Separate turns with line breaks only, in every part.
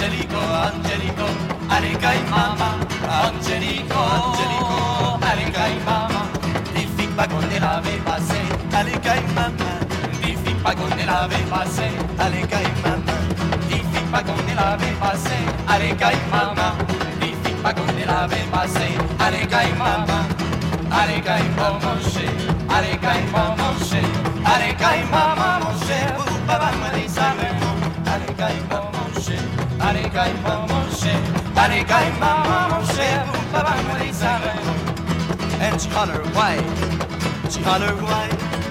Angelico, Angelico, Alecai mama, Angelico, Angelico, Alecai mama. Diffic pas qu'on est lavé passé, Alecai mama. Diffic pas qu'on est lavé passé, Alecai mama. Diffic pas qu'on est lavé passé, Alecai mama. Diffic pas qu'on est lavé passé, Alecai mama. Alecai mama, Alecai mama, Alecai mama, mon cher, papa me dit ça. Alecai mama, Alecai mama, Alecai mama, mon cher, papa me dit ça. And she holler why, she holler why,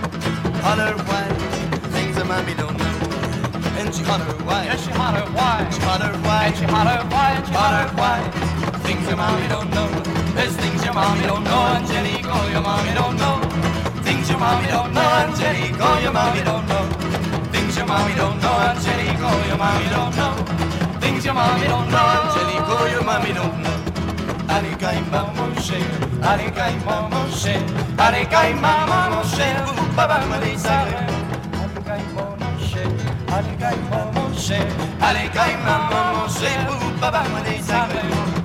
things that mommy don't know. And she holler why, and she holler why, she holler why, and she holler why, and she holler why, things your mommy don't know. There's things your mommy don't know, Angelico, your mommy don't know. Things your mommy don't know, Angelico, your mommy don't know. Things your mommy don't know, Angelico, your mommy don't know. Things your mommy don't know, Angelico, your mommy don't know. Alecai mama, Alecai mama, Alecai mama, mon cher, papa me dit ça. Alecai mama, Alecai mama, Alecai mama, mon cher, papa me dit ça.